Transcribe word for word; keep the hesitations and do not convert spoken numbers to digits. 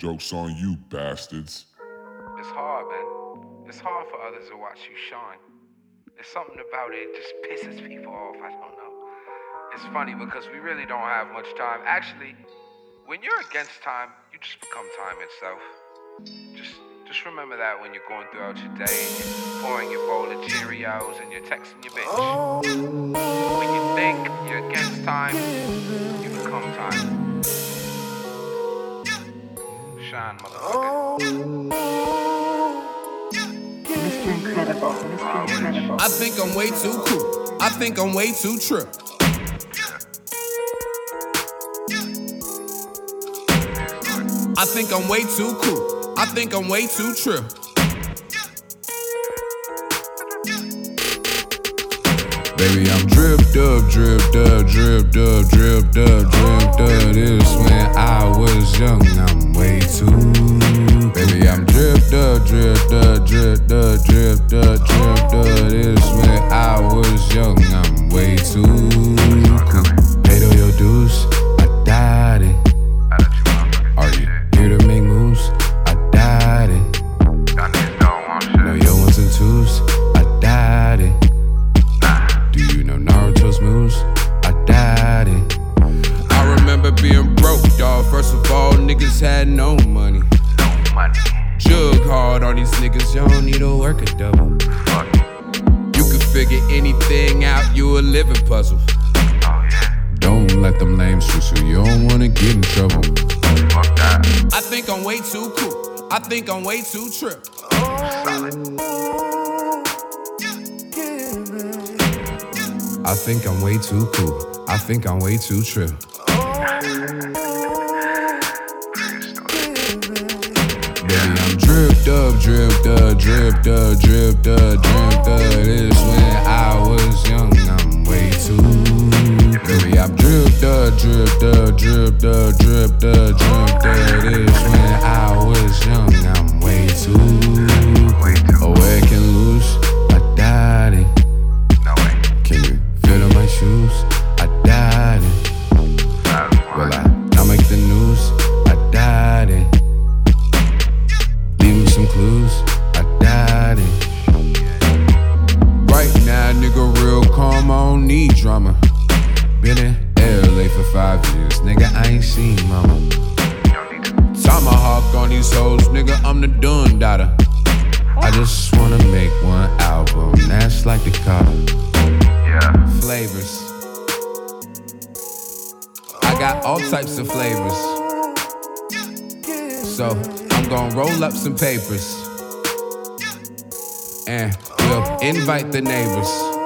Joke's on you, bastards. It's hard, man. It's hard for others to watch you shine. There's something about it, it just pisses people off, I don't know. It's funny because we really don't have much time. Actually, when you're against time, you just become time itself. Just just remember that when you're going throughout your day and you're pouring your bowl of Cheerios and you're texting your bitch. When you think you're against time, you become time. Shine, motherfucker. Mister Incredible, Mister Incredible. I think I'm way too cool. I think I'm way too trip. I think I'm way too cool. I think I'm way too trip. Baby, I'm dripped up, dripped up, dripped up, dripped up, dripped up. This when I was young, I'm way too. Baby, I'm dripped up, dripped up, dripped up, dripped up, dripped up. This when I was young, I'm way too cool. Paid all your dues, I died it. Are you here to make moves? I died it. Know your ones and twos, I died it. Do you know Naruto's moves? I died it. I remember being broke, dawg. First of all, niggas had no money. No money. Jug hard on these niggas, you don't need to work a double. You can figure anything out, you a living puzzle. Oh yeah. Don't let them lames twist you, you don't wanna get in trouble. Fuck that. I think I'm way too cool. I think I'm way too trip. Solid. I think I'm way too cool. I think I'm way too trip. Baby, I'm dripped up, dripped up, dripped up, dripped up, dripped up. This when I was young, I'm way too. Baby, I'm dripped up, dripped up, dripped up, dripped up, dripped up. This when I was young, I'm way too. Oh, where can lose? I died it. No way. Can you fit on my shoes? I died it. Will I not make the news? I died it. Leave me some clues. I died it. Right now, nigga, real calm. I don't need drama. Been in L A for five years, nigga. I ain't seen mama. Tomahawk on these hoes, nigga. I'm the Dun Dada. I just wanna make one album. That's like the color. Yeah. Flavors. I got all types of flavors. So I'm gonna roll up some papers and we'll invite the neighbors.